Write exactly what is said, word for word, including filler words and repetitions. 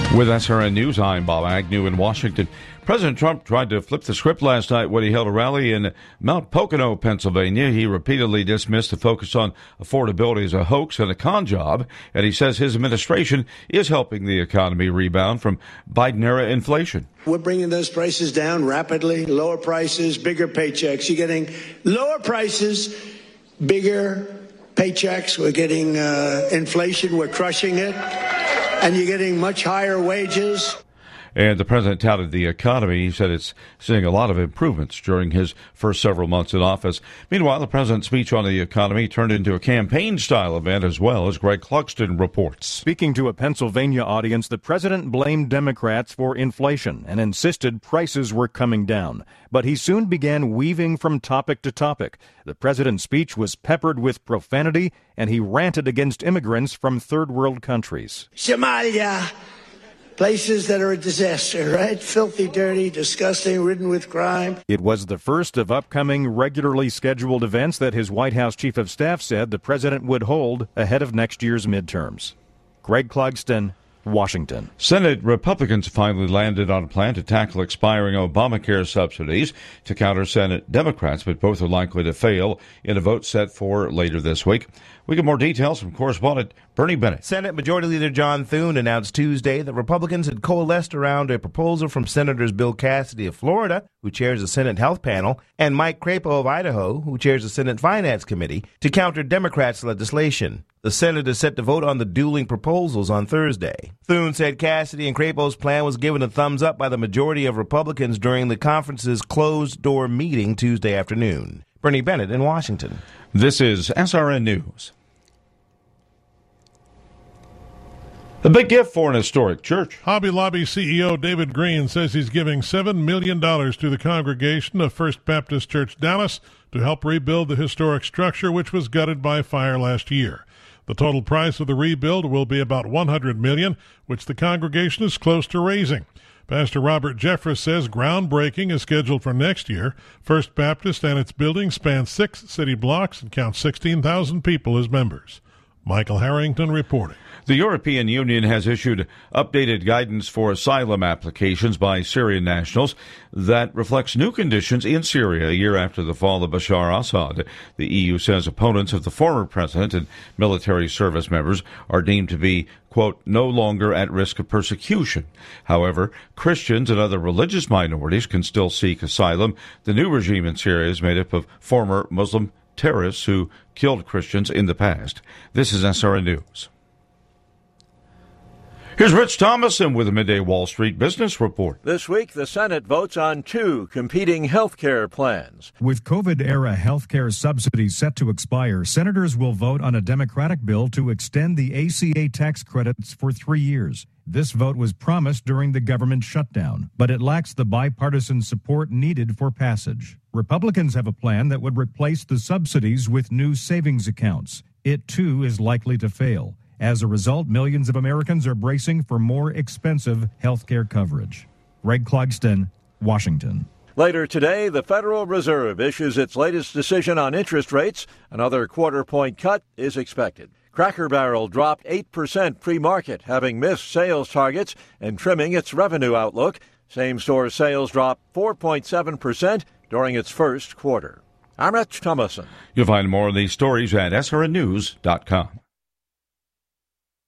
With S R N News, I'm Bob Agnew in Washington. President Trump tried to flip the script last night when he held a rally in Mount Pocono, Pennsylvania. He repeatedly dismissed the focus on affordability as a hoax and a con job, and he says his administration is helping the economy rebound from Biden-era inflation. We're bringing those prices down rapidly, lower prices, bigger paychecks. You're getting lower prices, bigger paychecks. We're getting uh, inflation. We're crushing it. And you're getting much higher wages. And the president touted the economy. He said it's seeing a lot of improvements during his first several months in office. Meanwhile, the president's speech on the economy turned into a campaign-style event as well, as Greg Clugston reports. Speaking to a Pennsylvania audience, the president blamed Democrats for inflation and insisted prices were coming down. But he soon began weaving from topic to topic. The president's speech was peppered with profanity, and he ranted against immigrants from third-world countries. Somalia. Places that are a disaster, right? Filthy, dirty, disgusting, ridden with crime. It was the first of upcoming regularly scheduled events that his White House chief of staff said the president would hold ahead of next year's midterms. Greg Clugston, Washington. Senate Republicans finally landed on a plan to tackle expiring Obamacare subsidies to counter Senate Democrats, but both are likely to fail in a vote set for later this week. We get more details from correspondent Bernie Bennett. Senate Majority Leader John Thune announced Tuesday that Republicans had coalesced around a proposal from Senators Bill Cassidy of Florida, who chairs the Senate Health Panel, and Mike Crapo of Idaho, who chairs the Senate Finance Committee, to counter Democrats' legislation. The Senate is set to vote on the dueling proposals on Thursday. Thune said Cassidy and Crapo's plan was given a thumbs up by the majority of Republicans during the conference's closed-door meeting Tuesday afternoon. Bernie Bennett in Washington. This is S R N News. A big gift for an historic church. Hobby Lobby C E O David Green says he's giving seven million dollars to the congregation of First Baptist Church Dallas to help rebuild the historic structure, which was gutted by fire last year. The total price of the rebuild will be about one hundred million dollars, which the congregation is close to raising. Pastor Robert Jeffress says groundbreaking is scheduled for next year. First Baptist and its buildings span six city blocks and count sixteen thousand people as members. Michael Harrington reporting. The European Union has issued updated guidance for asylum applications by Syrian nationals that reflects new conditions in Syria a year after the fall of Bashar Assad. The E U says opponents of the former president and military service members are deemed to be, quote, no longer at risk of persecution. However, Christians and other religious minorities can still seek asylum. The new regime in Syria is made up of former Muslim terrorists who killed Christians in the past. This is S R N News. Here's Rich Thomason with a Midday Wall Street Business Report. This week, the Senate votes on two competing health care plans. With COVID-era health care subsidies set to expire, senators will vote on a Democratic bill to extend the A C A tax credits for three years. This vote was promised during the government shutdown, but it lacks the bipartisan support needed for passage. Republicans have a plan that would replace the subsidies with new savings accounts. It, too, is likely to fail. As a result, millions of Americans are bracing for more expensive health care coverage. Greg Clugston, Washington. Later today, the Federal Reserve issues its latest decision on interest rates. Another quarter-point cut is expected. Cracker Barrel dropped eight percent pre-market, having missed sales targets and trimming its revenue outlook. Same-store sales dropped four point seven percent during its first quarter. I'm Rich Thomason. You'll find more of these stories at S R N news dot com.